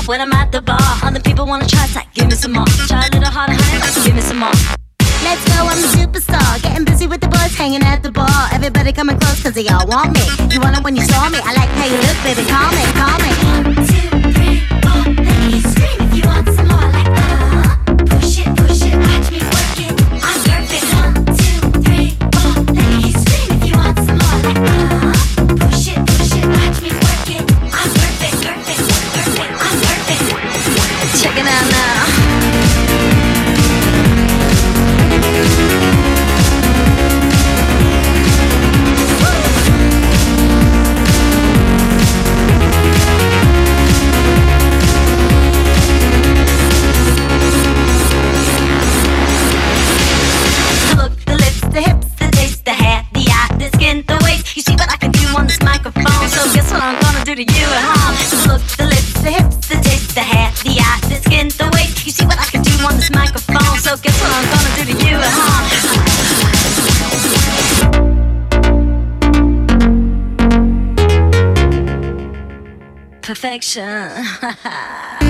When I'm at the bar, other people wanna try that. Give me some more. Try a little harder, honey. Give me some more. Let's go, I'm the superstar. Getting busy with the boys, hanging at the bar. Everybody coming close cause they all want me. You want it when you saw me. I like how you look, baby, call me, call me. 1, 2, 3, 4. Let me hear you scream if you want some more. Like push it, watch me work it. I'm perfect. 1, 2, 3, 4. Let me hear you scream if you want some more. Like push it, watch me work it. I'm perfect, I'm perfect. Check it out now. To you at home. The look, the lips, the hips, the taste, the hair, the eye, the skin, the waist. You see what I can do on this microphone. So guess what I'm gonna do to you at home? Perfection.